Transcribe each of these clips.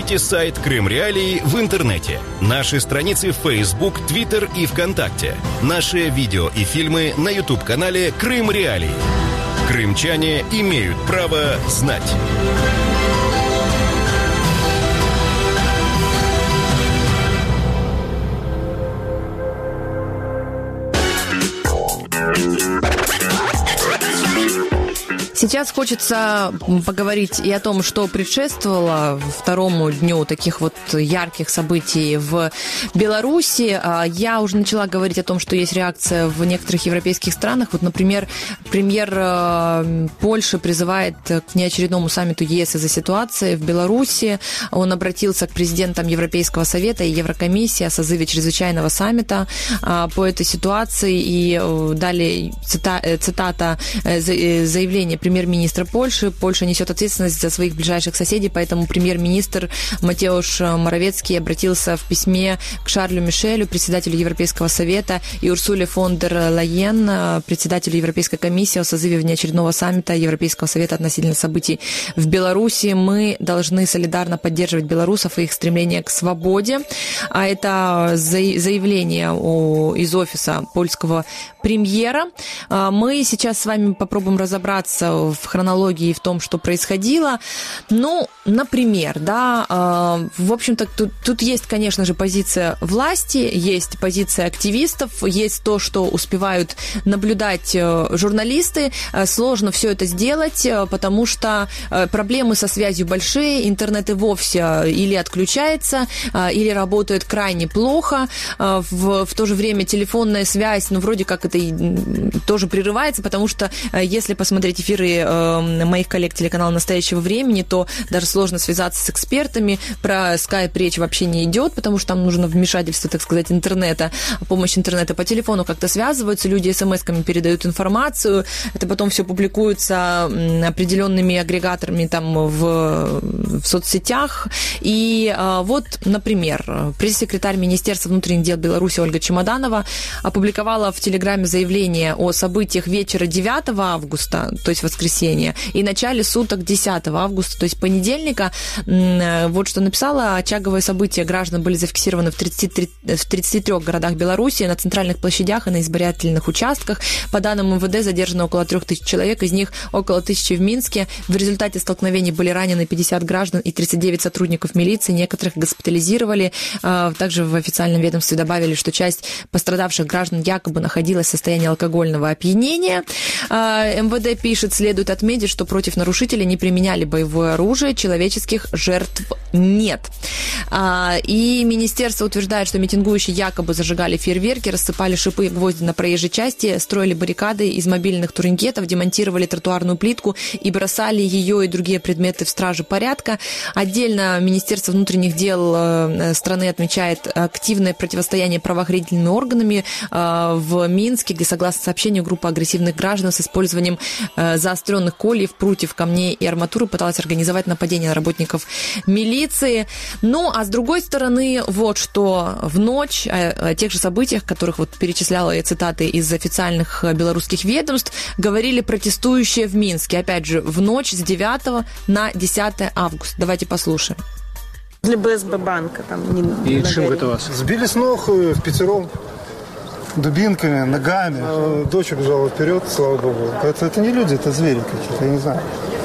Ищите сайт Крым Реалии в интернете. Наши страницы в Facebook, Twitter и ВКонтакте. Наши видео и фильмы на YouTube-канале Крым Реалии. Крымчане имеют право знать. Сейчас хочется поговорить и о том, что предшествовало второму дню таких вот ярких событий в Беларуси. Я уже начала говорить о том, что есть реакция в некоторых европейских странах. Вот, например, премьер Польши призывает к внеочередному саммиту ЕС из-за ситуации в Беларуси. Он обратился к президентам Европейского совета и Еврокомиссии о созыве чрезвычайного саммита по этой ситуации. И далее цитата заявления премьер-министра Польши. Польша несет ответственность за своих ближайших соседей, поэтому премьер-министр Матеуш Моровецкий обратился в письме к Шарлю Мишелю, председателю Европейского совета, и Урсуле фон дер Лайен, председателю Европейской комиссии, о созыве внеочередного саммита Европейского совета относительно событий в Беларуси. Мы должны солидарно поддерживать белорусов и их стремление к свободе. А это заявление из офиса польского премьера. Мы сейчас с вами попробуем разобраться в хронологии и в том, что происходило. Ну, например, да, в общем-то, тут есть, конечно же, позиция власти, есть позиция активистов, есть то, что успевают наблюдать журналисты. Сложно все это сделать, потому что проблемы со связью большие, интернет и вовсе или отключается, или работает крайне плохо. В то же время телефонная связь, ну, вроде как это тоже прерывается, потому что если посмотреть эфиры моих коллег телеканала «Настоящего времени», то даже сложно связаться с экспертами. Про скайп речь вообще не идет, потому что там нужно вмешательство, так сказать, интернета, помощь интернета. По телефону как-то связываются, люди смс-ками передают информацию, это потом все публикуется определенными агрегаторами там в соцсетях. И вот, например, пресс-секретарь Министерства внутренних дел Беларуси Ольга Чемоданова опубликовала в Телеграме заявление о событиях вечера 9 августа, то есть воскресенье, и начале суток 10 августа, то есть понедельника. Вот что написала: очаговые события граждан были зафиксированы в 33 городах Беларуси, на центральных площадях и на избирательных участках. По данным МВД, задержано около 3000 человек, из них около 1000 в Минске. В результате столкновений были ранены 50 граждан и 39 сотрудников милиции, некоторых госпитализировали. Также в официальном ведомстве добавили, что часть пострадавших граждан якобы находилась в состоянии алкогольного опьянения. МВД пишет: следует отметить, что против нарушителей не применяли боевое оружие, человеческих жертв нет. И министерство утверждает, что митингующие якобы зажигали фейерверки, рассыпали шипы и гвозди на проезжей части, строили баррикады из мобильных турникетов, демонтировали тротуарную плитку и бросали ее и другие предметы в стражи порядка. Отдельно Министерство внутренних дел страны отмечает активное противостояние правоохранительными органами в Минске, где, согласно сообщению, группа агрессивных граждан с использованием заостренных кольев, прутьев, камней и арматуры пыталась организовать нападение на работников милиции. Ну, а с другой стороны, вот что в ночь о тех же событиях, которых вот перечисляла я цитаты из официальных белорусских ведомств, говорили протестующие в Минске. Опять же, в ночь с 9 на 10 августа. Давайте послушаем. Для БСБ банка там. И чем это вас? Сбили с ног впятером, дубинками, ногами. Дочь убежала вперед, слава богу. Это не люди, это звери какие-то, я не знаю.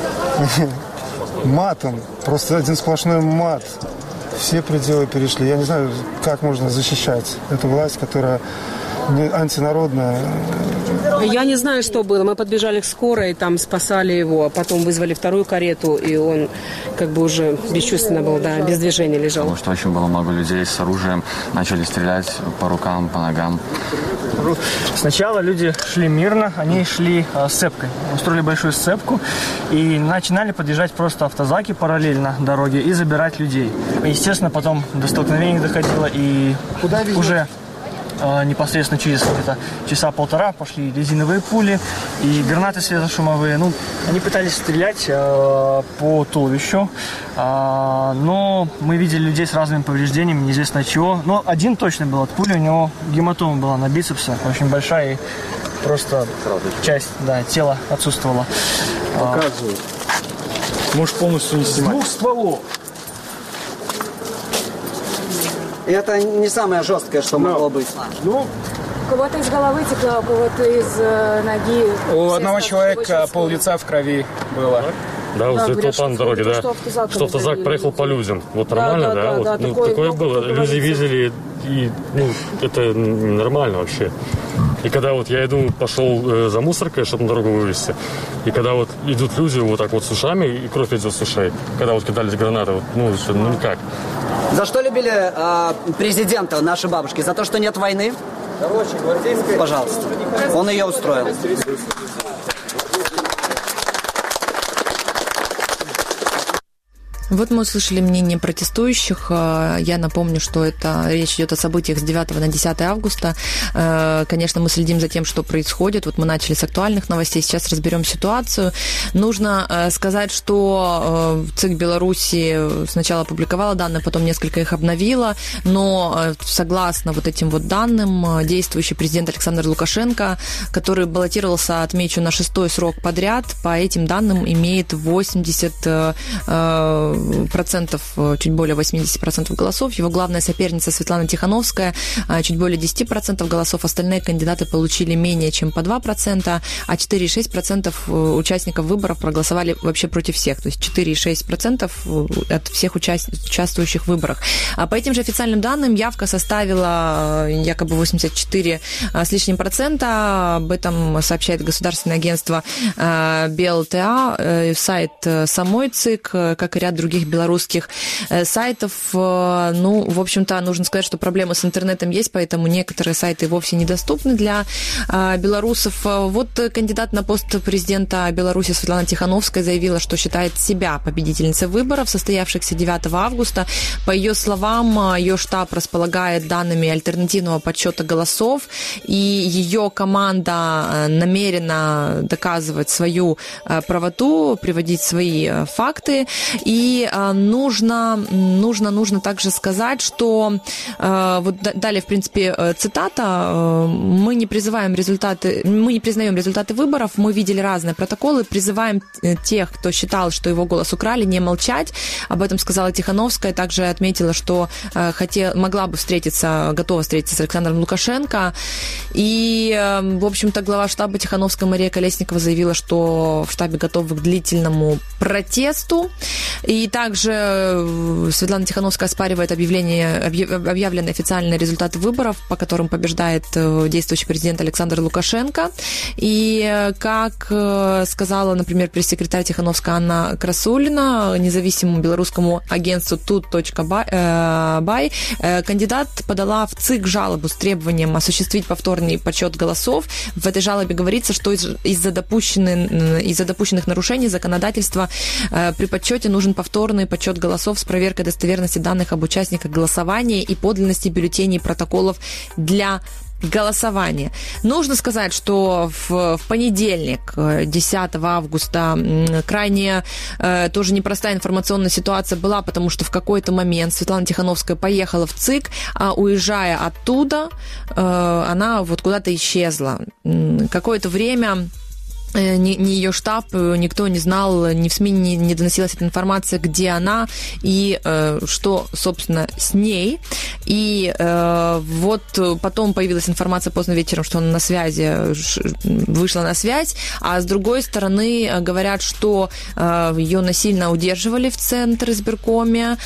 Матом, просто один сплошной мат. Все пределы перешли. Я не знаю, как можно защищать эту власть, которая антинародная. Я не знаю, что было. Мы подбежали к скорой, там спасали его, потом вызвали вторую карету, и он как бы уже бесчувственно был, да, без движения лежал. Потому что очень было много людей с оружием, начали стрелять по рукам, по ногам. Сначала люди шли мирно, они шли сцепкой. Устроили большую сцепку и начинали подъезжать просто автозаки параллельно дороге и забирать людей. Естественно, потом до столкновений доходило, и уже непосредственно через где-то часа полтора пошли резиновые пули и гранаты светошумовые. Ну, они пытались стрелять по туловищу, но мы видели людей с разными повреждениями, неизвестно чего. Но один точно был от пули, у него гематома была на бицепсе, очень большая, и просто часть, да, тела отсутствовала. Показывают. Можешь полностью не снимать. С двух стволов. И это не самое жесткое, что могло быть. Ну, у кого-то из головы текло, у кого-то из ноги. У одного человека пол-лица в крови было. Да, вот это на дороге, да. Что автозак проехал по людям. Вот нормально, да? Вот, такое было. Люди видели, и это нормально вообще. И когда вот я иду, пошел за мусоркой, чтобы на дорогу вывести, и когда вот идут люди вот так вот с ушами, и кровь идет с ушей, когда вот кидались гранаты, вот, никак. За что любили президента наши бабушки? За то, что нет войны? Пожалуйста. Он ее устроил. Вот мы услышали мнение протестующих. Я напомню, что это речь идет о событиях с 9 на 10 августа. Конечно, мы следим за тем, что происходит. Вот мы начали с актуальных новостей, сейчас разберем ситуацию. Нужно сказать, что ЦИК Беларуси сначала опубликовала данные, потом несколько их обновила, но согласно вот этим вот данным, действующий президент Александр Лукашенко, который баллотировался, отмечу, на 6-й срок подряд, по этим данным имеет 80%, чуть более 80% голосов. Его главная соперница Светлана Тихановская чуть более 10% голосов. Остальные кандидаты получили менее чем по 2%, а 4,6% участников выборов проголосовали вообще против всех. То есть 4,6% от всех участвующих в выборах. А по этим же официальным данным явка составила якобы 84 с лишним процента. Об этом сообщает государственное агентство БЛТА, сайт самой ЦИК, как и ряд других белорусских сайтов. В общем-то, нужно сказать, что проблемы с интернетом есть, поэтому некоторые сайты вовсе недоступны для белорусов. Вот кандидат на пост президента Беларуси Светлана Тихановская заявила, что считает себя победительницей выборов, состоявшихся 9 августа. По ее словам, ее штаб располагает данными альтернативного подсчета голосов, и ее команда намерена доказывать свою правоту, приводить свои факты. И нужно также сказать, что вот далее, в принципе, цитата: мы не признаем результаты выборов, мы видели разные протоколы, призываем тех, кто считал, что его голос украли, не молчать. Об этом сказала Тихановская, также отметила, что готова встретиться с Александром Лукашенко. И, в общем-то, глава штаба Тихановская Мария Колесникова заявила, что в штабе готовы к длительному протесту. И также Светлана Тихановская оспаривает объявленные официальные результаты выборов, по которым побеждает действующий президент Александр Лукашенко. И как сказала, например, пресс-секретарь Тихановская Анна Красулина независимому белорусскому агентству Тут.бай, кандидат подала в ЦИК жалобу с требованием осуществить повторный подсчет голосов. В этой жалобе говорится, что из-за допущенных нарушений законодательства при подсчете нужен повторный подсчет голосов с проверкой достоверности данных об участниках голосования и подлинности бюллетеней и протоколов для голосования. Нужно сказать, что в понедельник, 10 августа, крайне тоже непростая информационная ситуация была, потому что в какой-то момент Светлана Тихановская поехала в ЦИК, а уезжая оттуда, она вот куда-то исчезла. Какое-то время ни ее штаб, никто не знал, ни в СМИ не доносилась эта информация, где она и что, собственно, с ней. И вот потом появилась информация поздно вечером, что она на связи, вышла на связь, а с другой стороны говорят, что ее насильно удерживали в центре избиркоме,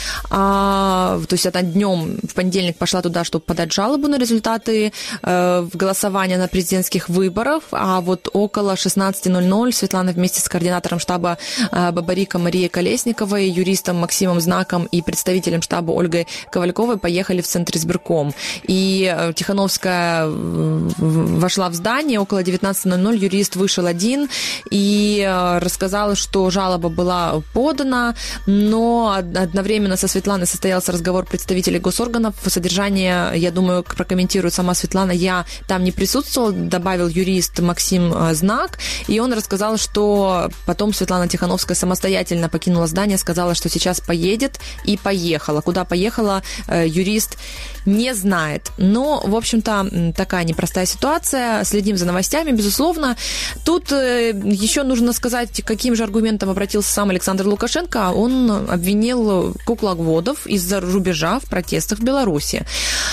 то есть она днем в понедельник пошла туда, чтобы подать жалобу на результаты голосования на президентских выборах, а вот около 16:00 Светлана вместе с координатором штаба Бабарика Марией Колесниковой, юристом Максимом Знаком и представителем штаба Ольгой Ковальковой поехали в центр избирком. И Тихановская вошла в здание, около 19:00 юрист вышел один и рассказал, что жалоба была подана, но одновременно со Светланой состоялся разговор представителей госорганов. Содержание, я думаю, прокомментирует сама Светлана. Я там не присутствовал, добавил юрист Максим Знак. и он рассказал, что потом Светлана Тихановская самостоятельно покинула здание, сказала, что сейчас поедет, и поехала. Куда поехала, юрист не знает. Но, в общем-то, такая непростая ситуация. Следим за новостями, безусловно. Тут еще нужно сказать, каким же аргументом обратился сам Александр Лукашенко. Он обвинил кукловодов из-за рубежа в протестах в Беларуси.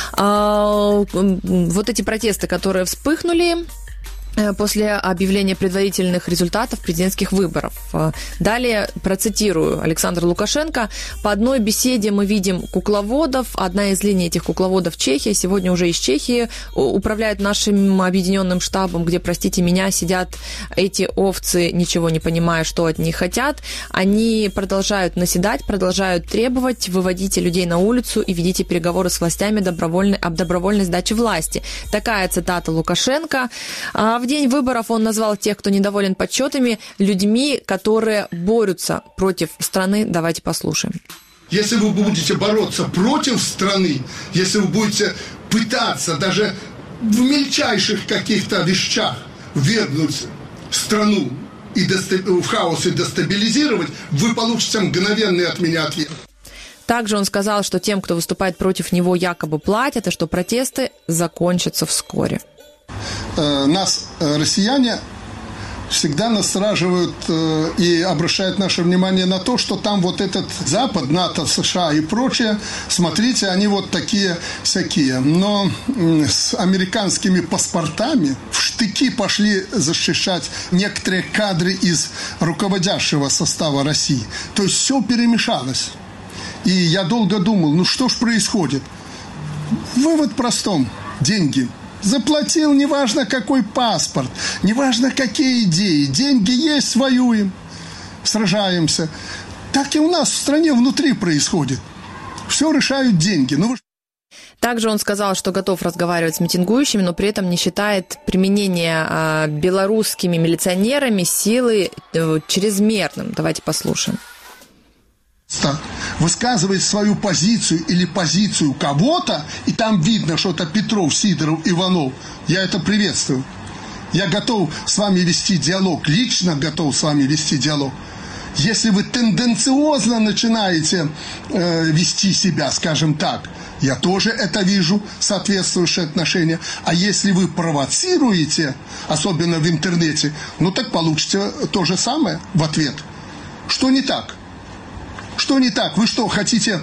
Вот эти протесты, которые вспыхнули после объявления предварительных результатов президентских выборов. Далее процитирую Александра Лукашенко. По одной беседе мы видим кукловодов. Одна из линий этих кукловодов Чехия. Сегодня уже из Чехии управляют нашим объединенным штабом, где, простите меня, сидят эти овцы, ничего не понимая, что от них хотят. Они продолжают наседать, продолжают требовать. Выводите людей на улицу и ведите переговоры с властями об добровольной сдаче власти. Такая цитата Лукашенко. В день выборов он назвал тех, кто недоволен подсчетами, людьми, которые борются против страны. Давайте послушаем. Если вы будете бороться против страны, если вы будете пытаться даже в мельчайших каких-то вещах ввергнуть страну и в хаос и дестабилизировать, вы получите мгновенный от меня ответ. Также он сказал, что тем, кто выступает против него, якобы платят, и что протесты закончатся вскоре. Нас, россияне, всегда настораживают и обращают наше внимание на то, что там вот этот Запад, НАТО, США и прочее, смотрите, они вот такие всякие. Но с американскими паспортами в штыки пошли защищать некоторые кадры из руководящего состава России. То есть все перемешалось. И я долго думал, что ж происходит? Вывод простой. Деньги. Заплатил, неважно какой паспорт, неважно какие идеи. Деньги есть, воюем, сражаемся. Так и у нас в стране внутри происходит. Все решают деньги. Также он сказал, что готов разговаривать с митингующими, но при этом не считает применение белорусскими милиционерами силы чрезмерным. Давайте послушаем. Высказывает свою позицию или позицию кого-то, и там видно, что это Петров, Сидоров, Иванов, я это приветствую. Я готов с вами вести диалог, лично готов с вами вести диалог. Если вы тенденциозно начинаете вести себя, скажем так, я тоже это вижу, соответствующее отношение. А если вы провоцируете, особенно в интернете, так получите то же самое в ответ. Что не так? Что не так? Вы что, хотите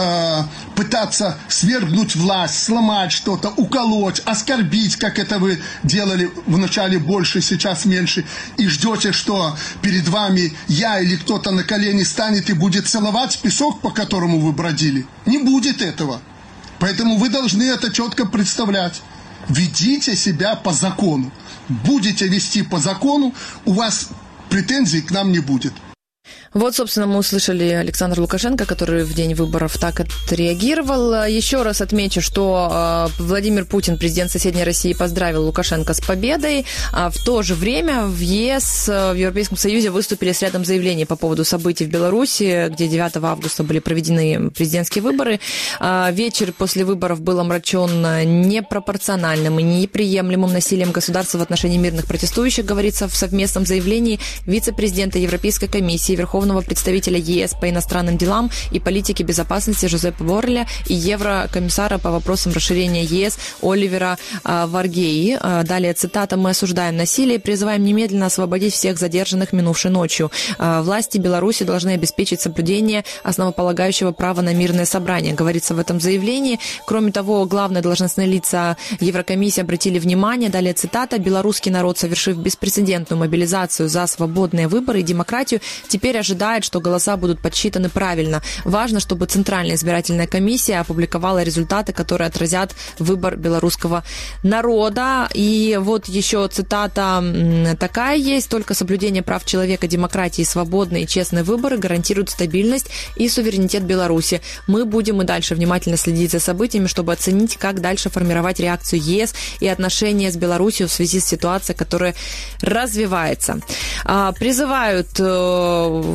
пытаться свергнуть власть, сломать что-то, уколоть, оскорбить, как это вы делали вначале больше, сейчас меньше, и ждете, что перед вами я или кто-то на колени станет и будет целовать песок, по которому вы бродили? Не будет этого. Поэтому вы должны это четко представлять. Ведите себя по закону. Будете вести по закону, у вас претензий к нам не будет. Вот, собственно, мы услышали Александра Лукашенко, который в день выборов так отреагировал. Еще раз отмечу, что Владимир Путин, президент соседней России, поздравил Лукашенко с победой. А в то же время в ЕС, в Европейском Союзе выступили с рядом заявлений по поводу событий в Беларуси, где 9 августа были проведены президентские выборы. Вечер после выборов был омрачен непропорциональным и неприемлемым насилием государства в отношении мирных протестующих, говорится в совместном заявлении вице-президента Европейской комиссии, Верховного представителя ЕС по иностранным делам и политике безопасности Жозепа Борреля и еврокомиссара по вопросам расширения ЕС Оливера Варгеи. Далее цитата: «Мы осуждаем насилие и призываем немедленно освободить всех задержанных минувшей ночью. Власти Беларуси должны обеспечить соблюдение основополагающего права на мирное собрание», говорится в этом заявлении. Кроме того, главные должностные лица Еврокомиссии обратили внимание, далее цитата: «Белорусский народ, совершив беспрецедентную мобилизацию за свободные выборы и демократию, теперь ожидает, что голоса будут подсчитаны правильно. Важно, чтобы Центральная избирательная комиссия опубликовала результаты, которые отразят выбор белорусского народа». И вот еще цитата такая есть: «Только соблюдение прав человека, демократии, свободные и честные выборы гарантируют стабильность и суверенитет Беларуси. Мы будем и дальше внимательно следить за событиями, чтобы оценить, как дальше формировать реакцию ЕС и отношения с Беларусью в связи с ситуацией, которая развивается». Призывают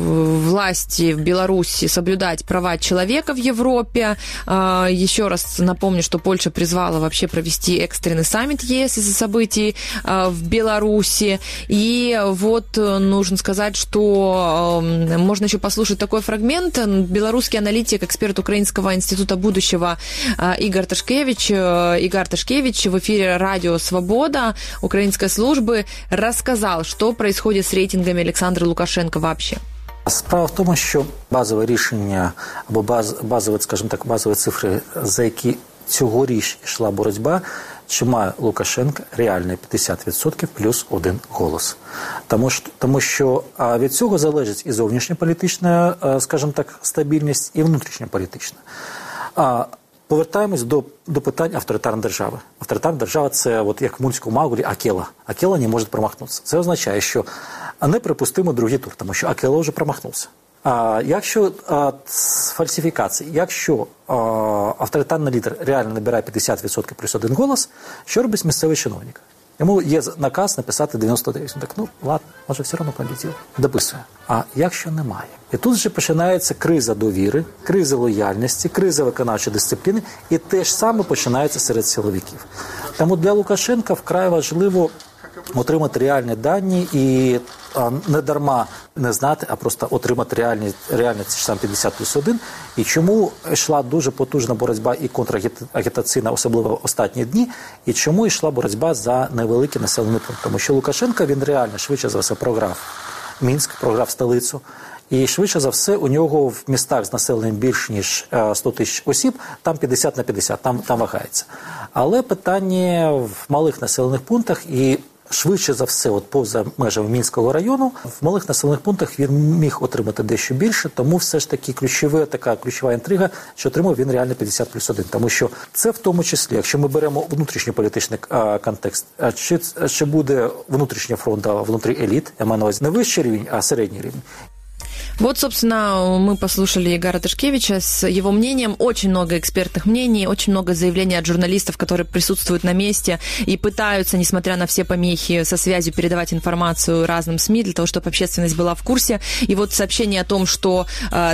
власти в Беларуси соблюдать права человека в Европе. Еще раз напомню, что Польша призвала вообще провести экстренный саммит ЕС из-за событий в Беларуси. И вот нужно сказать, что можно еще послушать такой фрагмент. Белорусский аналитик, эксперт Украинского института будущего Игорь Ташкевич в эфире «Радио Свобода» украинской службы рассказал, что происходит с рейтингами Олександра Лукашенка вообще. Справа в тому, що базове рішення або базові цифри, за які цьогоріч йшла боротьба, чи має Лукашенко реальне 50% плюс 1 голос. Тому що від цього залежить і зовнішньополітична, скажімо так, стабільність, і внутрішньополітична. Повертаємось до питань авторитарної держави. Авторитарна держава – це, от як в мультику Мауглі, Акела. Акела не може промахнутися. Це означає, що неприпустимо другий тур, тому що Акела вже промахнувся. Якщо фальсифікації, якщо авторитарний лідер реально набирає 50% плюс 1 голос, що робить місцевий чиновник? Йому є наказ написати 99. Він так, ладно, може все одно полетів. Дописує. А якщо немає? І тут вже починається криза довіри, криза лояльності, криза виконавчої дисципліни, і те ж саме починається серед силовиків. Тому для Лукашенка вкрай важливо отримати реальні дані і не дарма не знати, а просто отримати реальні ці ж сам 50 плюс 1. І чому йшла дуже потужна боротьба і контрагітаційна, особливо в останні дні, і чому йшла боротьба за невеликий населений пункт. Тому що Лукашенко, він реально швидше за все програв Мінськ, програв столицю. І швидше за все у нього в містах з населенням більш ніж 100 тисяч осіб, там 50 на 50, там вагається. Але питання в малих населених пунктах і швидше за все, от поза межами Мінського району, в малих населених пунктах він міг отримати дещо більше, тому все ж таки ключова інтрига, що отримав він реально 50 плюс 1. Тому що це в тому числі, якщо ми беремо внутрішньополітичний контекст, чи буде внутрішній фронт, внутрі еліт, я маю на увазі не вищий рівень, а середній рівень. Вот, собственно, мы послушали Игоря Ташкевича с его мнением. Очень много экспертных мнений, очень много заявлений от журналистов, которые присутствуют на месте и пытаются, несмотря на все помехи, со связью передавать информацию разным СМИ для того, чтобы общественность была в курсе. И вот сообщение о том, что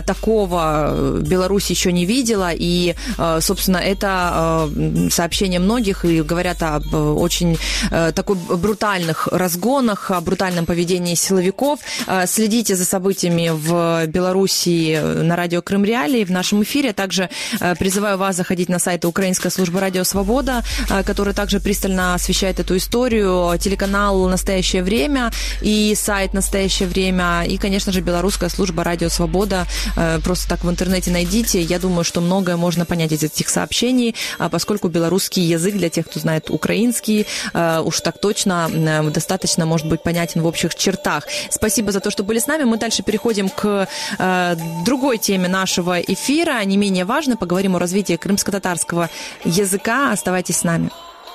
такого Беларусь еще не видела, и, собственно, это сообщение многих, и говорят об очень такой брутальных разгонах, о брутальном поведении силовиков. Следите за событиями в Беларуси на радио Крым Реалии в нашем эфире. Также призываю вас заходить на сайт Украинской службы «Радио Свобода», который также пристально освещает эту историю, телеканал «Настоящее время» и сайт «Настоящее время», и, конечно же, белорусская служба «Радио Свобода». Просто так в интернете найдите. Я думаю, что многое можно понять из этих сообщений, поскольку белорусский язык, для тех, кто знает украинский, уж так точно достаточно может быть понятен в общих чертах. Спасибо за то, что были с нами. Мы дальше переходим к другой теме нашего эфира, не менее важно. Поговорим о развитии крымско-татарского языка. Оставайтесь с нами.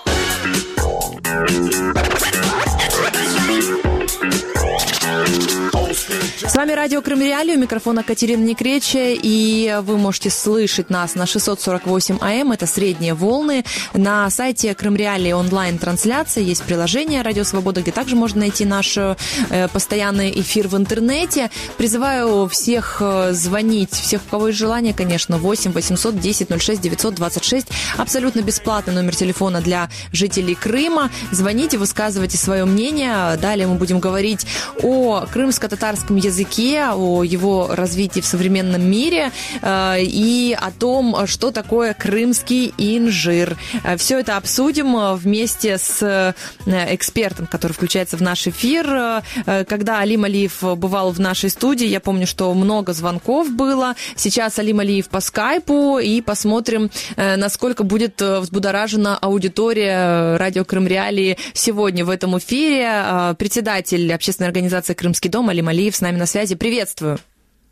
С вами радио Крым Реалии, у микрофона Катерина Некреча, и вы можете слышать нас на 648 АМ, это средние волны. На сайте Крым Реалии онлайн-трансляция, есть приложение «Радио Свобода», где также можно найти наш постоянный эфир в интернете. Призываю всех звонить, всех, у кого есть желание, конечно, 8 800 10 06 926, абсолютно бесплатный номер телефона для жителей Крыма. Звоните, высказывайте свое мнение. Далее мы будем говорить о крымско-татарском языке, о его развитии в современном мире и о том, что такое крымский инжир. Все это обсудим вместе с экспертом, который включается в наш эфир. Когда Алим Алиев бывал в нашей студии, я помню, что много звонков было. Сейчас Алим Алиев по скайпу, и посмотрим, насколько будет взбудоражена аудитория радио Крым Реалии сегодня в этом эфире. Председатель общественной организации «Крымский дом» Алим Алиев с нами на связи. Приветствую.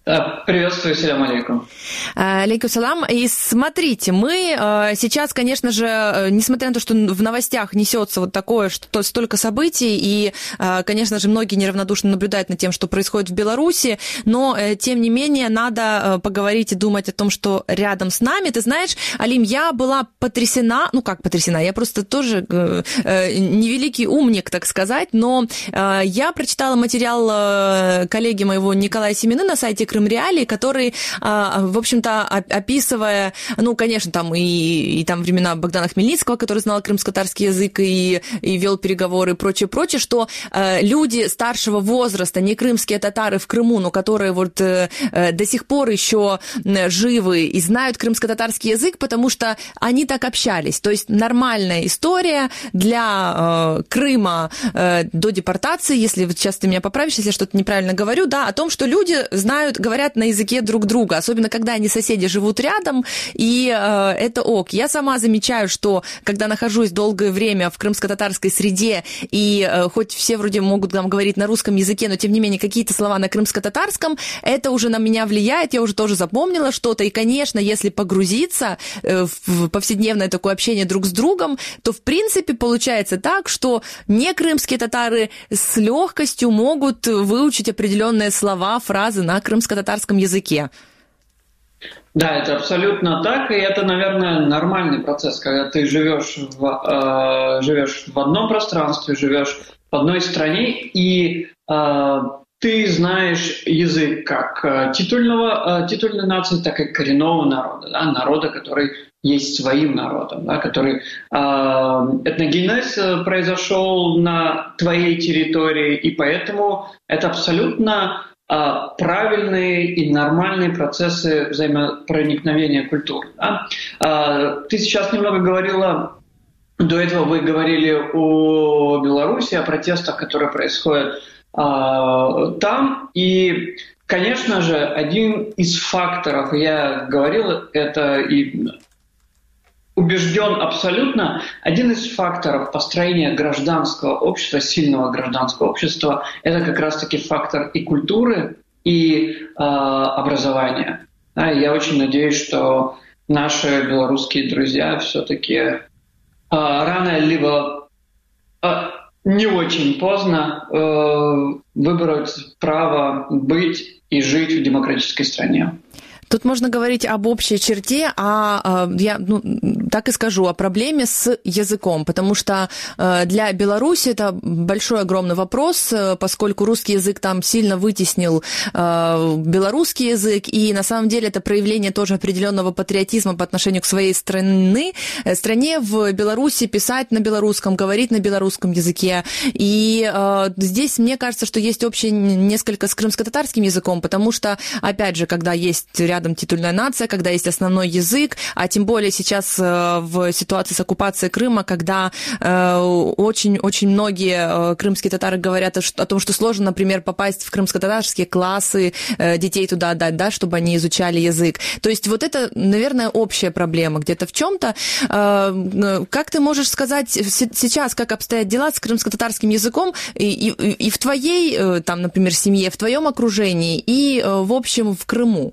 Приветствую, салям алейкум. Алейкум салам. И смотрите, мы сейчас, конечно же, несмотря на то, что в новостях несется вот такое, что столько событий, и, конечно же, многие неравнодушно наблюдают над тем, что происходит в Беларуси, но, тем не менее, надо поговорить и думать о том, что рядом с нами. Ты знаешь, Алим, я была потрясена, я просто тоже невеликий умник, так сказать, но я прочитала материал коллеги моего Николая Семины на сайте Крым Реалии, который, в общем-то, описывая, конечно, там и там времена Богдана Хмельницкого, который знал крымско-татарский язык и вел переговоры и прочее, что люди старшего возраста, не крымские татары в Крыму, но которые вот до сих пор еще живы и знают крымско-татарский язык, потому что они так общались. То есть нормальная история для Крыма до депортации, если вот сейчас ты меня поправишь, если я что-то неправильно говорю, да, о том, что люди говорят на языке друг друга, особенно когда они соседи живут рядом, и это ок. Я сама замечаю, что когда нахожусь долгое время в крымско-татарской среде, и хоть все вроде могут там говорить на русском языке, но тем не менее какие-то слова на крымско-татарском, это уже на меня влияет, я уже тоже запомнила что-то, и, конечно, если погрузиться в повседневное такое общение друг с другом, то, в принципе, получается так, что не крымские татары с легкостью могут выучить определенные слова, фразы на крымско-татарском языке. Да, это абсолютно так, и это, наверное, нормальный процесс, когда ты живешь в одном пространстве, живешь в одной стране, и ты знаешь язык как титульной нации, так и коренного народа, да, народа, который есть своим народом, да, который этногенез произошел на твоей территории, и поэтому это абсолютно правильные и нормальные процессы взаимопроникновения культур. Да? Ты сейчас немного говорила, до этого вы говорили о Беларуси, о протестах, которые происходят там. И, конечно же, один из факторов, я говорил это и убежден абсолютно, один из факторов построения гражданского общества, сильного гражданского общества, это как раз-таки фактор и культуры, и образования. Да, я очень надеюсь, что наши белорусские друзья все-таки рано либо не очень поздно выберут право быть и жить в демократической стране. Тут можно говорить об общей черте, я так и скажу, о проблеме с языком, потому что для Беларуси это большой, огромный вопрос, поскольку русский язык там сильно вытеснил белорусский язык, и на самом деле это проявление тоже определенного патриотизма по отношению к своей стране в Беларуси писать на белорусском, говорить на белорусском языке. И здесь, мне кажется, что есть общее несколько с крымско-татарским языком, потому что, опять же, когда есть рядом титульная нация, когда есть основной язык, а тем более сейчас в ситуации с оккупацией Крыма, когда очень многие крымские татары говорят о том, что сложно, например, попасть в крымско-татарские классы, детей туда отдать, да, чтобы они изучали язык. То есть вот это, наверное, общая проблема где-то в чем-то. Как ты можешь сказать сейчас, как обстоят дела с крымско-татарским языком и в твоей, там, например, семье, в твоем окружении и, в общем, в Крыму?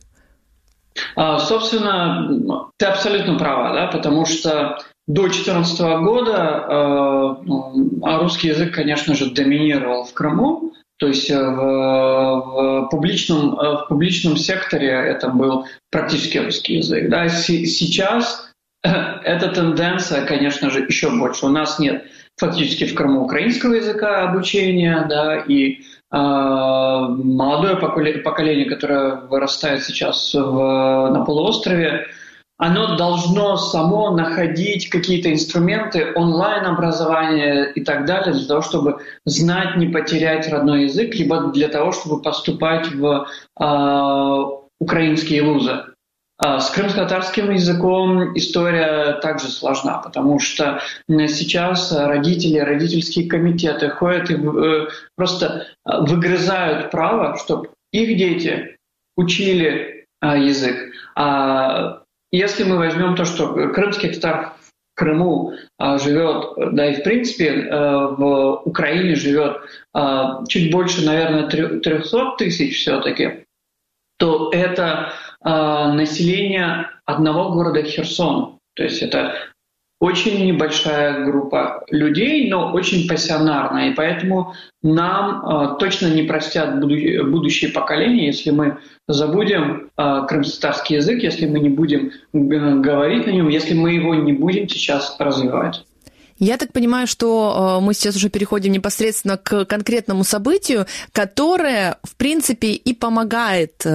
Собственно, ты абсолютно права, да, потому что до 2014 года русский язык, конечно же, доминировал в Крыму, то есть в публичном секторе это был практически русский язык. Да. Сейчас эта тенденция, конечно же, еще больше. У нас нет фактически в Крыму украинского языка обучения, да, и молодое поколение, которое вырастает сейчас на полуострове, оно должно само находить какие-то инструменты онлайн-образования и так далее для того, чтобы знать, не потерять родной язык, либо для того, чтобы поступать в украинские вузы. С крымско-татарским языком история также сложна, потому что сейчас родители, родительские комитеты ходят и просто выгрызают право, чтобы их дети учили язык. Если мы возьмем то, что крымский татар в Крыму живет, да и в принципе в Украине живет чуть больше, наверное, 300 тысяч все-таки, то это население одного города Херсона. То есть это очень небольшая группа людей, но очень пассионарная. И поэтому нам точно не простят будущие поколения, если мы забудем крымско-татарский язык, если мы не будем говорить на нем, если мы его не будем сейчас развивать. Я так понимаю, что мы сейчас уже переходим непосредственно к конкретному событию, которое, в принципе, и помогает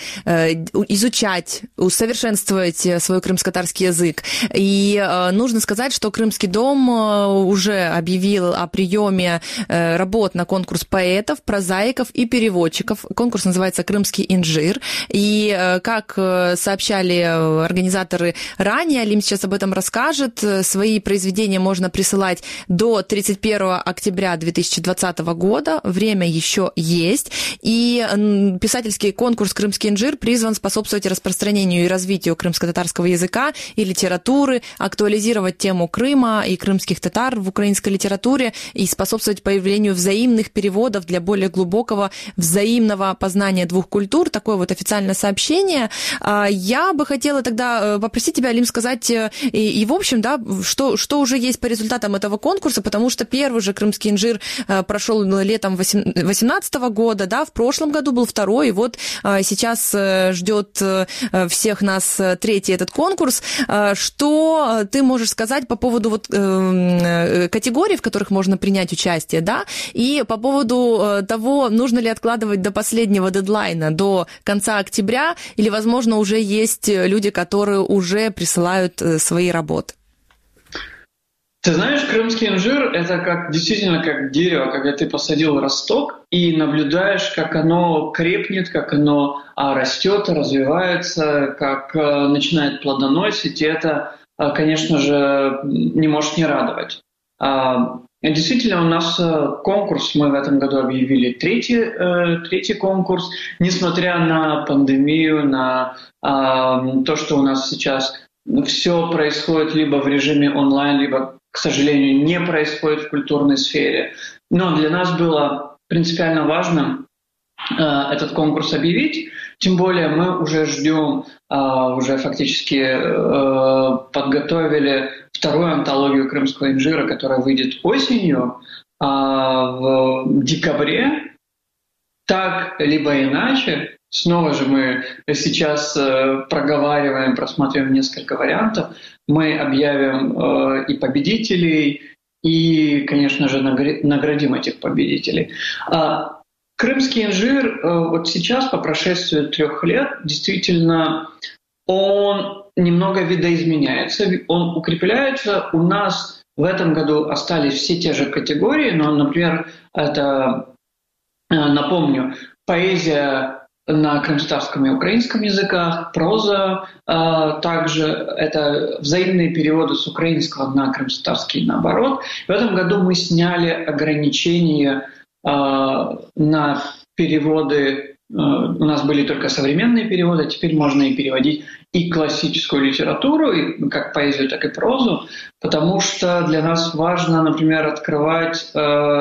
изучать, усовершенствовать свой крымско-татарский язык. И нужно сказать, что Крымский дом уже объявил о приеме работ на конкурс поэтов, прозаиков и переводчиков. Конкурс называется «Крымский инжир». И, как сообщали организаторы ранее, Алим сейчас об этом расскажет, свои произведения можно присылать до 31 октября 2020 года. Время еще есть. И писательский конкурс «Крымский инжир» призван способствовать распространению и развитию крымско-татарского языка и литературы, актуализировать тему Крыма и крымских татар в украинской литературе и способствовать появлению взаимных переводов для более глубокого взаимного познания двух культур. Такое вот официальное сообщение. Я бы хотела тогда попросить тебя, Алим, сказать и в общем, да, что уже есть по результатам этого конкурса, потому что первый же «Крымский инжир» прошел летом 2018 года, да, в прошлом году был второй, и вот сейчас ждет всех нас третий этот конкурс. Что ты можешь сказать по поводу вот категорий, в которых можно принять участие, да, и по поводу того, нужно ли откладывать до последнего дедлайна, до конца октября, или, возможно, уже есть люди, которые уже присылают свои работы? Ты знаешь, крымский инжир — это действительно как дерево, когда ты посадил росток и наблюдаешь, как оно крепнет, как оно растет, развивается, как начинает плодоносить, и это, конечно же, не может не радовать. Действительно, у нас конкурс, мы в этом году объявили третий конкурс, несмотря на пандемию, на то, что у нас сейчас все происходит либо в режиме онлайн, либо, к сожалению, не происходит в культурной сфере. Но для нас было принципиально важно этот конкурс объявить. Тем более мы уже ждем, уже фактически подготовили вторую антологию крымского инжира, которая выйдет осенью, в декабре. Так, либо иначе. Снова же мы сейчас проговариваем, просматриваем несколько вариантов. Мы объявим и победителей, и, конечно же, наградим этих победителей. Крымский инжир вот сейчас, по прошествии 3 лет, действительно, он немного видоизменяется, он укрепляется. У нас в этом году остались все те же категории, но, например, это, напомню, поэзия на крымско-татарском и украинском языках, проза, также это взаимные переводы с украинского на крымско-татарский и наоборот. В этом году мы сняли ограничения на переводы. У нас были только современные переводы, теперь можно и переводить и классическую литературу, и как поэзию, так и прозу, потому что для нас важно, например, открывать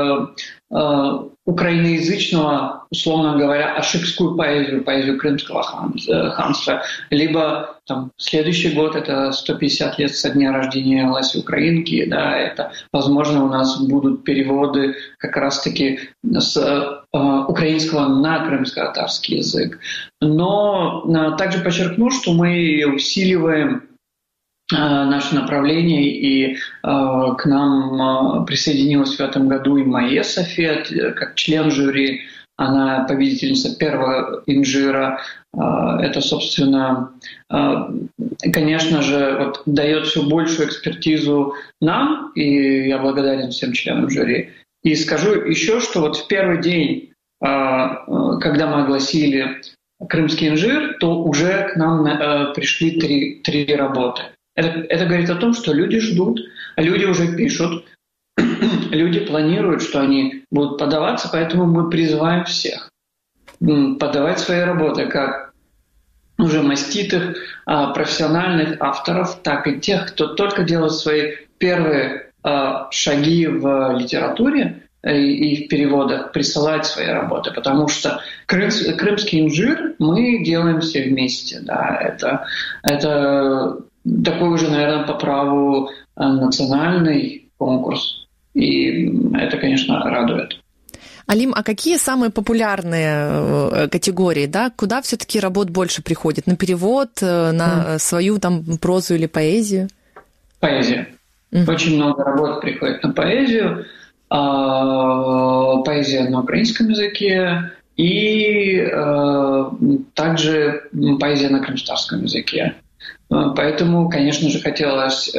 украиноязычного, условно говоря, ашикскую поэзию крымского ханства. Либо там, следующий год — это 150 лет со дня рождения Леси Украинки. Да, это, возможно, у нас будут переводы как раз-таки с украинского на крымско-татарский язык. Но также подчеркну, что мы усиливаем наше направление, и к нам присоединилась в этом году и Майя Софет, как член жюри. Она победительница первого инжира. Это, собственно, конечно же, вот, дает все большую экспертизу нам, и я благодарен всем членам жюри. И скажу еще, что вот в первый день, когда мы огласили крымский инжир, то уже к нам пришли 3 работы. Это говорит о том, что люди ждут, люди уже пишут, люди планируют, что они будут подаваться, поэтому мы призываем всех подавать свои работы, как уже маститых, профессиональных авторов, так и тех, кто только делает свои первые шаги в литературе. и в переводах присылать свои работы, потому что крымский инжир мы делаем все вместе. Да, это такой уже, наверное, по праву национальный конкурс, и это, конечно, радует. Алим, а какие самые популярные категории, да? Куда все-таки работ больше приходит? На перевод, на свою там прозу или поэзию? Поэзия. Очень много работ приходит на поэзию. Поэзия на украинском языке и также поэзия на крымстарском языке. Поэтому, конечно же, хотелось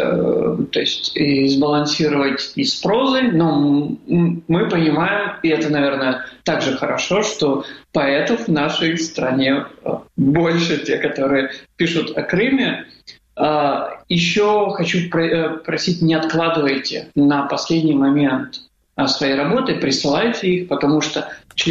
и сбалансировать и с прозой, но мы понимаем, и это, наверное, также хорошо, что поэтов в нашей стране больше, те, которые пишут о Крыме. Еще хочу просить, не откладывайте на последний момент свои работы, присылайте их, потому что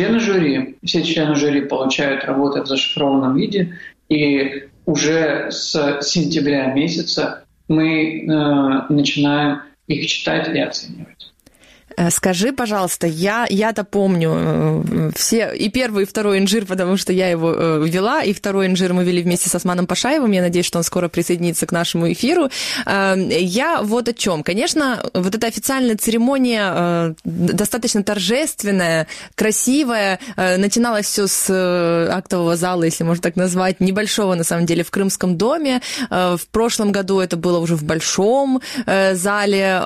все члены жюри получают работы в зашифрованном виде, и уже с сентября месяца мы начинаем их читать и оценивать. Скажи, пожалуйста, я-то помню все, и первый, и второй инжир, потому что я его вела, и второй инжир мы вели вместе с Османом Пашаевым, я надеюсь, что он скоро присоединится к нашему эфиру. Я вот о чем. Конечно, вот эта официальная церемония достаточно торжественная, красивая, начиналось все с актового зала, если можно так назвать, небольшого, на самом деле, в Крымском доме. В прошлом году это было уже в большом зале.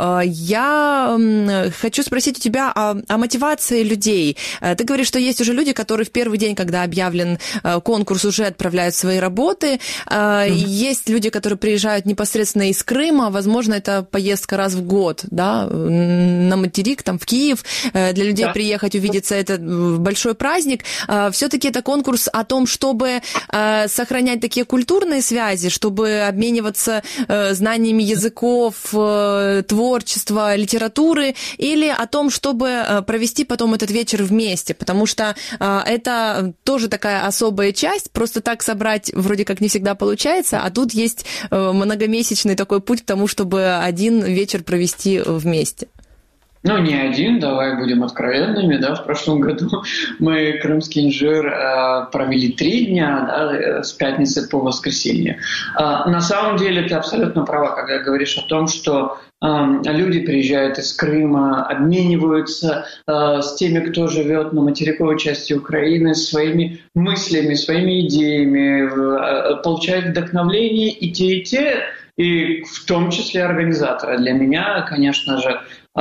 Я хочу спросить у тебя о мотивации людей. Ты говоришь, что есть уже люди, которые в первый день, когда объявлен конкурс, уже отправляют свои работы. Есть люди, которые приезжают непосредственно из Крыма. Возможно, это поездка раз в год, да, на материк, там, в Киев. Для людей приехать, увидеться, это большой праздник. Все-таки это конкурс о том, чтобы сохранять такие культурные связи, чтобы обмениваться знаниями языков, творчества, литературы, или о том, чтобы провести потом этот вечер вместе, потому что это тоже такая особая часть, просто так собрать вроде как не всегда получается, а тут есть многомесячный такой путь к тому, чтобы один вечер провести вместе. Ну, не один, давай будем откровенными, да, в прошлом году мы крымский инжир провели 3 дня, да, с пятницы по воскресенье. На самом деле ты абсолютно права, когда говоришь о том, что люди приезжают из Крыма, обмениваются с теми, кто живет на материковой части Украины, своими мыслями, своими идеями, получают вдохновление и те, и в том числе организаторы. Для меня, конечно же,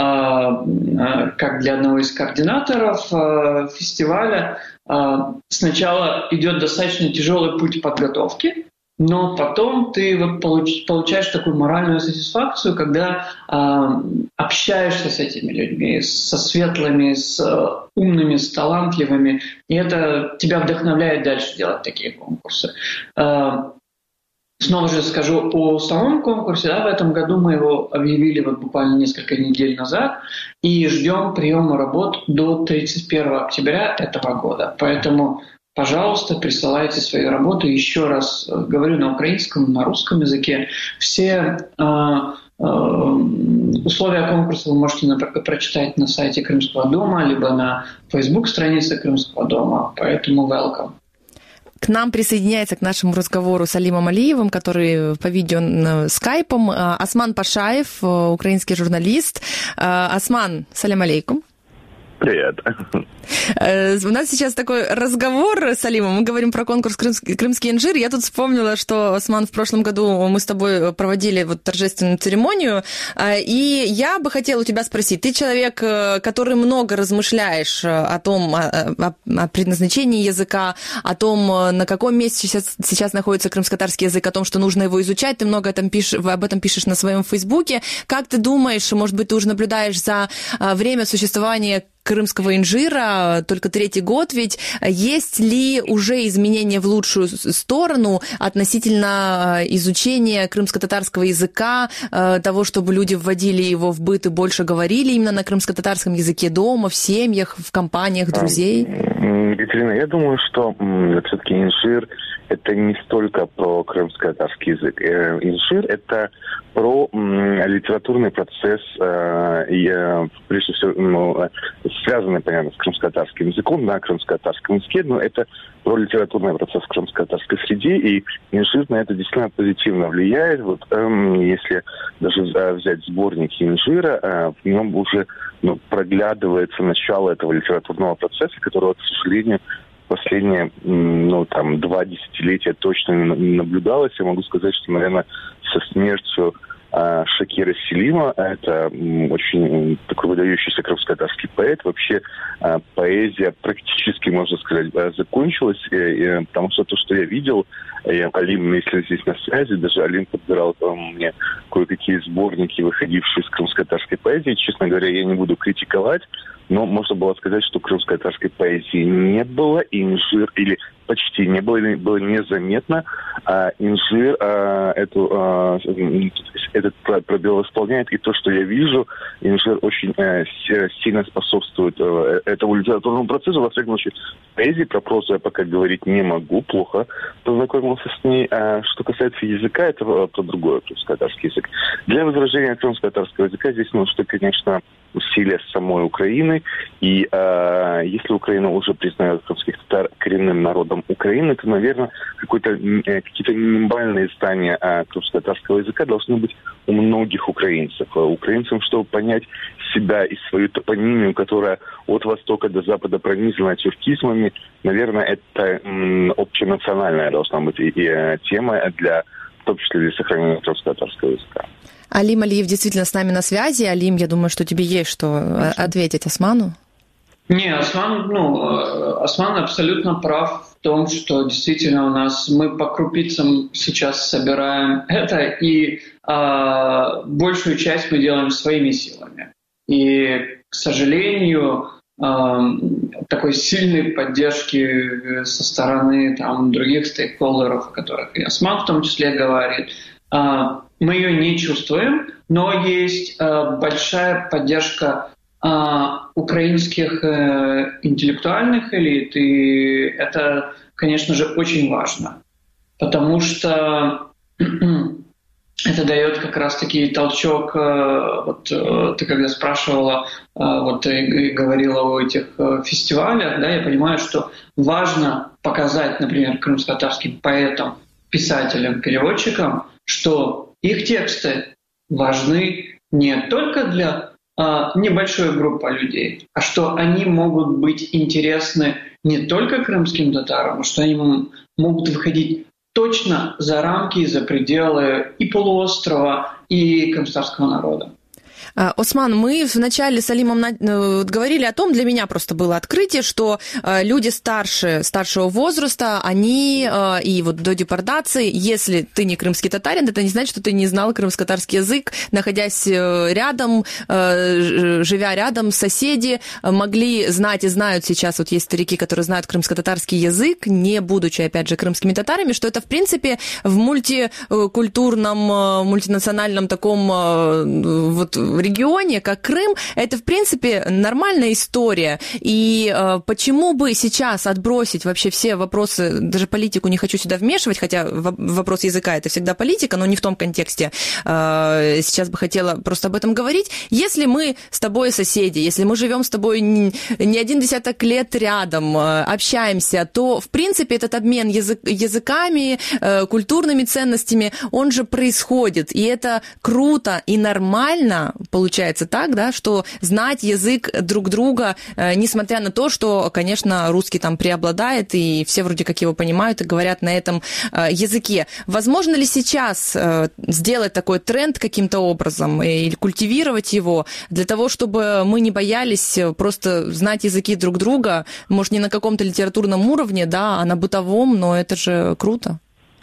как для одного из координаторов фестиваля, сначала идет достаточно тяжелый путь подготовки, но потом ты вот получаешь такую моральную сатисфакцию, когда общаешься с этими людьми, со светлыми, с умными, с талантливыми, и это тебя вдохновляет дальше делать такие конкурсы. Снова же скажу о самом конкурсе. Да, в этом году мы его объявили вот буквально несколько недель назад и ждем приема работ до 31 октября этого года. Поэтому, пожалуйста, присылайте свои работы. Еще раз говорю, на украинском, на русском языке. Все условия конкурса вы можете прочитать на сайте Крымского дома, либо на Facebook-странице Крымского дома. Поэтому welcome. К нам присоединяется к нашему разговору с Алимом Алиевым, который по видео скайпом, Осман Пашаев, украинский журналист. Осман, салям алейкум. Привет. У нас сейчас такой разговор с Алимом. Мы говорим про конкурс «Крымский инжир». Я тут вспомнила, что, Осман, в прошлом году мы с тобой проводили вот торжественную церемонию. И я бы хотела у тебя спросить. Ты человек, который много размышляешь о том, о предназначении языка, о том, на каком месте сейчас находится крымско-татарский язык, о том, что нужно его изучать. Ты много об этом пишешь на своем Фейсбуке. Как ты думаешь, может быть, ты уже наблюдаешь за время существования крымского инжира, только 3-й год, ведь есть ли уже изменения в лучшую сторону относительно изучения крымско-татарского языка, того, чтобы люди вводили его в быт и больше говорили именно на крымско-татарском языке дома, в семьях, в компаниях друзей? Екатерина, я думаю, что все-таки инжир – это не столько про крымско-татарский язык. Инжир – это про литературный процесс, прежде всего, связанный, понятно, с крымско-татарским языком, на крымско-татарском языке, но это про литературный процесс в крымско-татарской среде, и инжир на это действительно позитивно влияет. Вот если даже взять сборники инжира, в нем уже проглядывается начало этого литературного процесса, которого, к сожалению, последние 2 десятилетия точно не наблюдалось. Я могу сказать, что, наверное, со смертью Шакира Селима, это очень такой выдающийся крымско-татарский поэт, вообще поэзия практически, можно сказать, закончилась, потому что то, что я видел, Алим, если здесь на связи, даже Алим подбирал мне кое-какие сборники, выходившие из крымско-татарской поэзии. Честно говоря, я не буду критиковать, но можно было сказать, что крымско-татарской поэзии не было, и инжир, или почти не было, было незаметно, а инжир этот пробел исполняет, и то, что я вижу, инжир очень сильно способствует этому литературному процессу. Во всяком случае, поэзии про прозу я пока говорить не могу, плохо познакомился с ней. А что касается языка, это про другой крымско-татарский язык. Для возражения крымско-татарского языка здесь нужно, конечно, усилия самой Украины. И если Украина уже признает крымских татар коренным народом Украины, то, наверное, какие-то минимальные знания крымско-татарского языка должны быть у многих украинцев. Украинцам, чтобы понять себя и свою топонимию, которая от востока до запада пронизана тюркизмами, наверное, это общенациональная должна быть и тема в том числе для сохранения крымско-татарского языка. Алим Алиев действительно с нами на связи. Алим, я думаю, что тебе есть что ответить Осману. Не, Осман абсолютно прав в том, что действительно мы по крупицам сейчас собираем это, и большую часть мы делаем своими силами. И, к сожалению, такой сильной поддержки со стороны других стейкхолдеров, о которых и Осман в том числе говорит, мы ее не чувствуем, но есть большая поддержка украинских интеллектуальных элит, и это, конечно же, очень важно, потому что это дает как раз-таки толчок. Вот ты когда спрашивала, и говорила о этих фестивалях, да, я понимаю, что важно показать, например, крымско-татарским поэтам, писателям, переводчикам, что их тексты важны не только для небольшой группы людей, а что они могут быть интересны не только крымским татарам, а что они могут выходить точно за рамки, за пределы и полуострова, и крымского народа. Осман, мы вначале с Алимом говорили о том, для меня просто было открытие, что люди старшего возраста, они и вот до депортации, если ты не крымский татарин, это не значит, что ты не знал крымско-татарский язык, находясь рядом, живя рядом, соседи могли знать и знают сейчас, вот есть старики, которые знают крымско-татарский язык, не будучи, опять же, крымскими татарами, что это, в принципе, в мультикультурном, мультинациональном таком вот регионе, как Крым, это, в принципе, нормальная история. И почему бы сейчас отбросить вообще все вопросы, даже политику не хочу сюда вмешивать, хотя вопрос языка – это всегда политика, но не в том контексте. Сейчас бы хотела просто об этом говорить. Если мы с тобой соседи, если мы живем с тобой не один десяток лет рядом, общаемся, то, в принципе, этот обмен языками, культурными ценностями, он же происходит. И это круто и нормально, получается так, да, что знать язык друг друга, несмотря на то, что, конечно, русский там преобладает, и все вроде как его понимают и говорят на этом языке. Возможно ли сейчас сделать такой тренд каким-то образом или культивировать его для того, чтобы мы не боялись просто знать языки друг друга, может, не на каком-то литературном уровне, да, а на бытовом, но это же круто.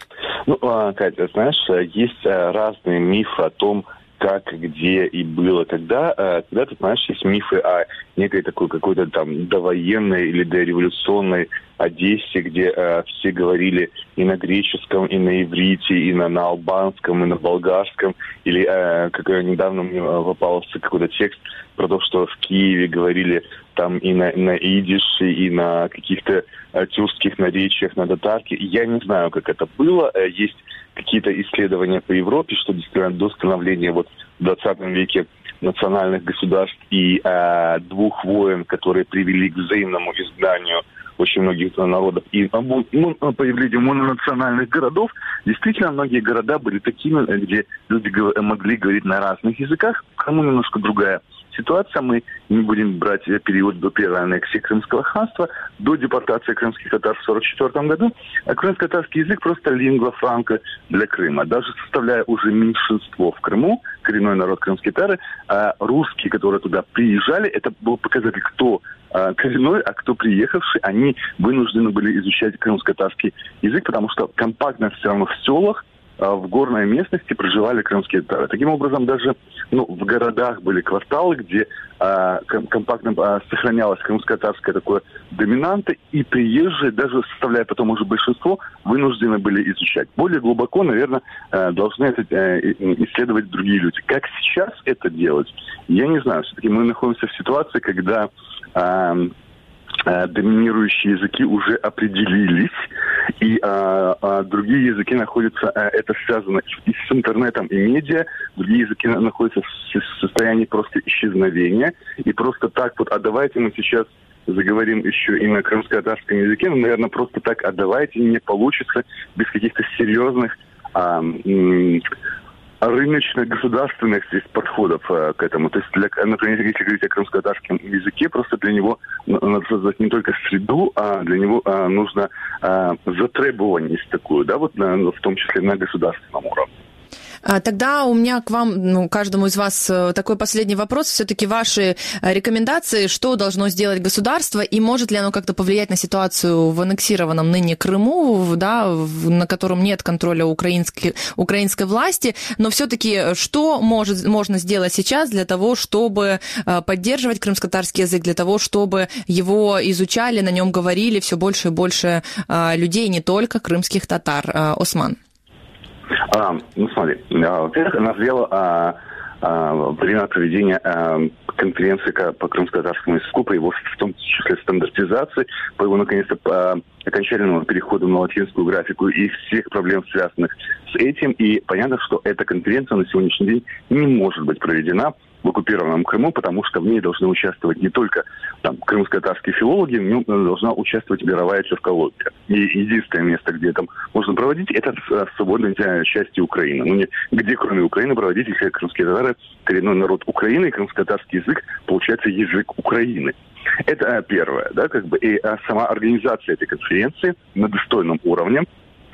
Катя, знаешь, есть разные мифы о том, как, где и было тогда. Ты знаешь, есть мифы о некой такой какой-то там довоенной или дореволюционной Одессе, где все говорили и на греческом, и на иврите, и на албанском, и на болгарском. Или, как недавно мне попался какой-то текст про то, что в Киеве говорили там и на идише, и на каких-то тюркских наречиях, на татарке. Я не знаю, как это было. Есть какие-то исследования по Европе, что действительно до становления в 20 веке национальных государств и двух войн, которые привели к взаимному изгнанию очень многих народов и появлению мононациональных городов, действительно многие города были такими, где люди могли говорить на разных языках. В Крыму немножко другая ситуация. Мы не будем брать период до первой аннексии Крымского ханства, до депортации крымских татар в 1944 году. А крымско-татарский язык просто лингва франка для Крыма. Даже составляя уже меньшинство в Крыму, коренной народ крымские татары, русские, которые туда приезжали, это был показатель, кто коренной, а кто приехавший, они вынуждены были изучать крымско-татарский язык, потому что компактно все равно в селах, в горной местности проживали крымские татары. Таким образом, даже в городах были кварталы, где компактно сохранялась крымско-татарская такое доминанта, и приезжие, даже составляя потом уже большинство, вынуждены были изучать. Более глубоко, наверное, должны это исследовать другие люди. Как сейчас это делать, я не знаю. Все-таки мы находимся в ситуации, когда доминирующие языки уже определились, и другие языки находятся, это связано и с интернетом, и медиа, другие языки находятся в состоянии просто исчезновения, и просто так вот, давайте мы сейчас заговорим еще и на крымско-татарском языке, наверное, просто так, давайте не получится без каких-то серьезных рыночно-государственных здесь подходов к этому. То есть, например, если говорить о крымско-татарском языке, просто для него надо создать не только среду, а для него нужно затребованность такую, да, в том числе на государственном уровне. Тогда у меня к вам, каждому из вас такой последний вопрос. Все-таки ваши рекомендации, что должно сделать государство, и может ли оно как-то повлиять на ситуацию в аннексированном ныне Крыму, да, на котором нет контроля украинской власти, но все-таки что можно сделать сейчас для того, чтобы поддерживать крымско-татарский язык, для того, чтобы его изучали, на нем говорили все больше и больше людей, не только крымских татар? Осман. Смотри, во-первых, назрело время проведения конференции по крымско-татарскому языку, по его, в том числе, стандартизации, по его, наконец-то, по окончательному переходу на латинскую графику и всех проблем, связанных с этим. И понятно, что эта конференция на сегодняшний день не может быть проведена в оккупированном Крыму, потому что в ней должны участвовать не только крымско-татарские филологи, в нем должна участвовать мировая тюркология. И единственное место, где там можно проводить, это в свободной части Украины. Где, кроме Украины, проводить, если крымские татары, коренной народ Украины, и крымско-татарский язык, получается язык Украины. Это первое, да, и сама организация этой конференции на достойном уровне.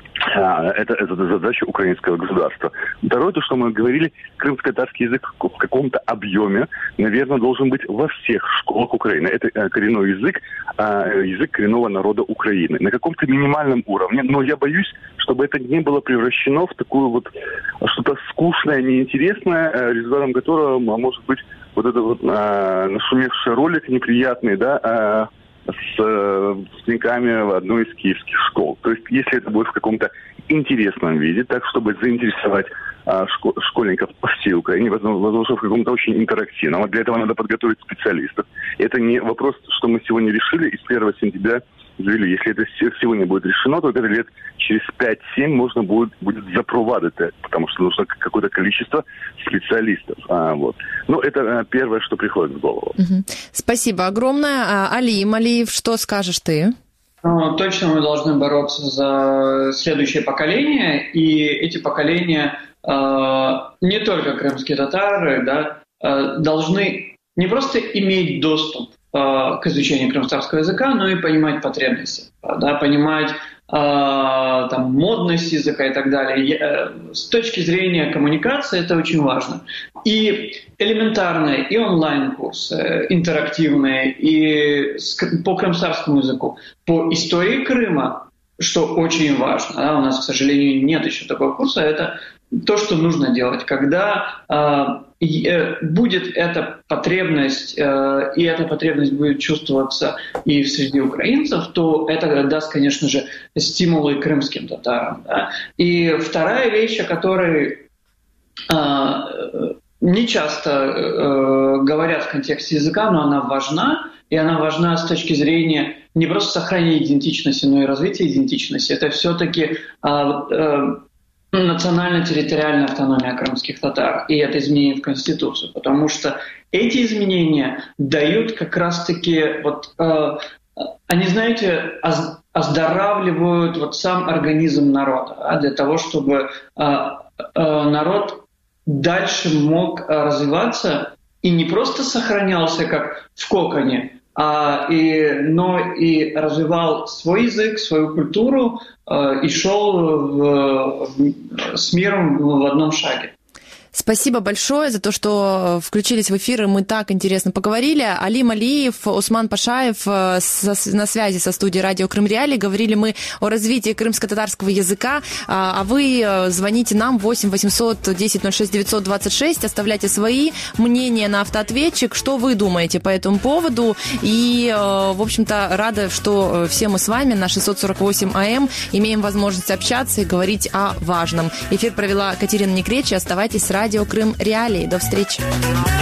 Это задача украинского государства. Второе, то, что мы говорили, крымско-татарский язык в каком-то объеме, наверное, должен быть во всех школах Украины. Это коренной язык, язык коренного народа Украины. На каком-то минимальном уровне, но я боюсь, чтобы это не было превращено в такую что-то скучное, неинтересное, результатом которого может быть этот нашумевший ролик неприятный, да, с выпускниками в одной из киевских школ. То есть, если это будет в каком-то интересном виде, так, чтобы заинтересовать школьников по всей Украине, возможно, в каком-то очень интерактивном. А для этого надо подготовить специалистов. Это не вопрос, что мы сегодня решили и с 1 сентября завели. Если это сегодня будет решено, то это лет через 5-7 можно будет запровадить это, потому что нужно какое-то количество специалистов. Но это первое, что приходит в голову. Спасибо огромное. Алиев, что скажешь ты? Точно мы должны бороться за следующее поколение, и эти поколения, не только крымские татары, да, должны не просто иметь доступ к изучению крымско-татарского языка, но и понимать потребности, да, понимать модность языка и так далее. С точки зрения коммуникации это очень важно. И элементарные, и онлайн-курсы, интерактивные, и по крымско-татарскому языку, по истории Крыма, что очень важно. Да, у нас, к сожалению, нет еще такого курса. Это то, что нужно делать. Когда будет эта потребность, и эта потребность будет чувствоваться и среди украинцев, то это даст, конечно же, стимулы крымским татарам. Да? И вторая вещь, о которой не часто говорят в контексте языка, но она важна, и она важна с точки зрения не просто сохранения идентичности, но и развития идентичности. Это все-таки национально-территориальная автономия крымских татар, и это изменение в Конституцию, потому что эти изменения дают как раз-таки, они, знаете, оздоравливают сам организм народа, для того, чтобы народ дальше мог развиваться и не просто сохранялся как в коконе, но и развивал свой язык, свою культуру и шел с миром в одном шаге. Спасибо большое за то, что включились в эфир, и мы так интересно поговорили. Али Малиев, Усман Пашаев на связи со студией радио Крым Реалии. Говорили мы о развитии крымско-татарского языка. А вы звоните нам 8 800 10 06 926, оставляйте свои мнения на автоответчик, что вы думаете по этому поводу. И, в общем-то, рада, что все мы с вами на 648 АМ имеем возможность общаться и говорить о важном. Эфир провела Катерина Некречи. Оставайтесь с радио Крым Реалии. До встречи.